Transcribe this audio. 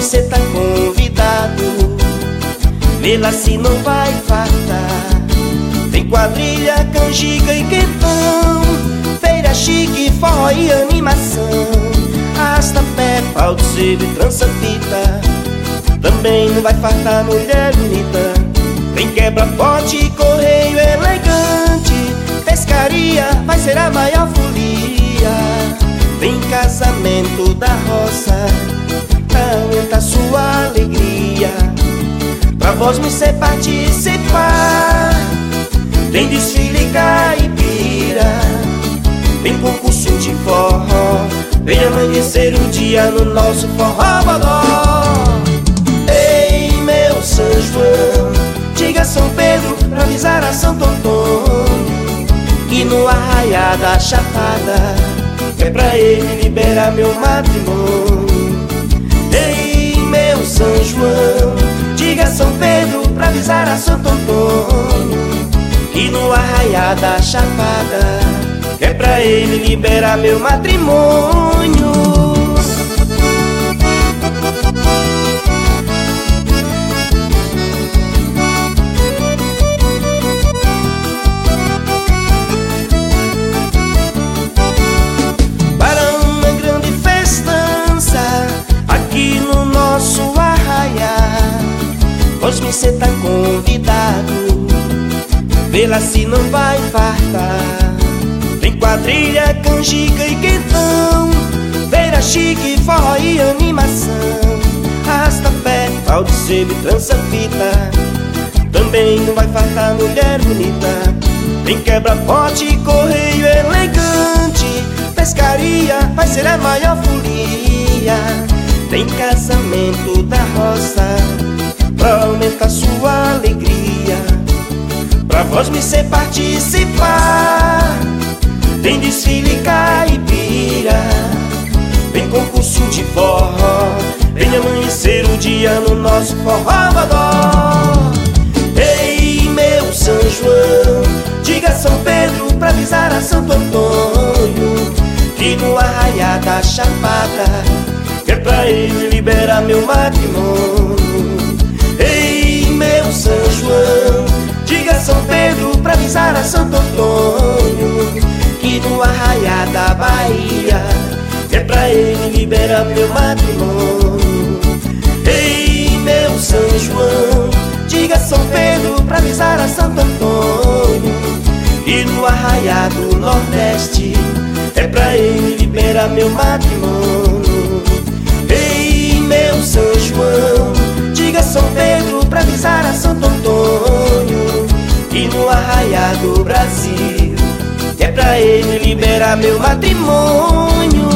cê tá convidado, vê lá se não vai fartar. Tem quadrilha, canjica e quentão, feira chique, forró e animação. Arrasta-pé, pau de sebo e trança-fita, também não vai fartar mulher bonita. Tem quebra-pote, correio elegante, pescaria, vai ser a maior folia. Tem casamento da roça, pra aumentar sua alegria, pra vós me ser participar. Tem desfile caipira, tem concurso de forró, vem amanhecer o dia no nosso forró bodó. Ei, meu São João, diga a São Pedro pra avisar a Santo Antônio que no arraiá da Chapada é pra ele liberar meu matrimônio. Ei, meu São João, diga a São Pedro pra avisar a Santo Antônio que no arraiá da Chapada é pra ele liberar meu matrimônio. Para uma grande festança aqui no nosso arraiá, pois me cê tá convidado, vê lá se não vai fartar. Tem quadrilha, canjica e quentão, feira chique, forró e animação. Arrasta-pé, pau de sebo e trança-fita, também não vai fartar mulher bonita. Tem quebra-pote, correio elegante, pescaria, vai ser a maior folia. Tem casamento da roça, pra aumentar sua alegria, pra vós me ser participar. Tem desfile caipira, vem concurso de forró, vem amanhecer o dia no nosso forró bodó. Ei, meu São João, diga a São Pedro pra avisar a Santo Antônio que no arraiá da Chapada é pra ele liberar meu matrimônio. Ei, meu São João, diga a São Pedro pra avisar a Santo Antônio que no arraiá da Bahia é pra ele liberar meu matrimônio. Ei, meu São João, diga a São Pedro pra avisar a Santo Antônio que no arraiá do Nordeste é pra ele liberar meu matrimônio. Ei, meu São João, diga a São Pedro pra avisar a Santo Antônio que no arraiá do Brasil é pra ele liberar meu matrimônio.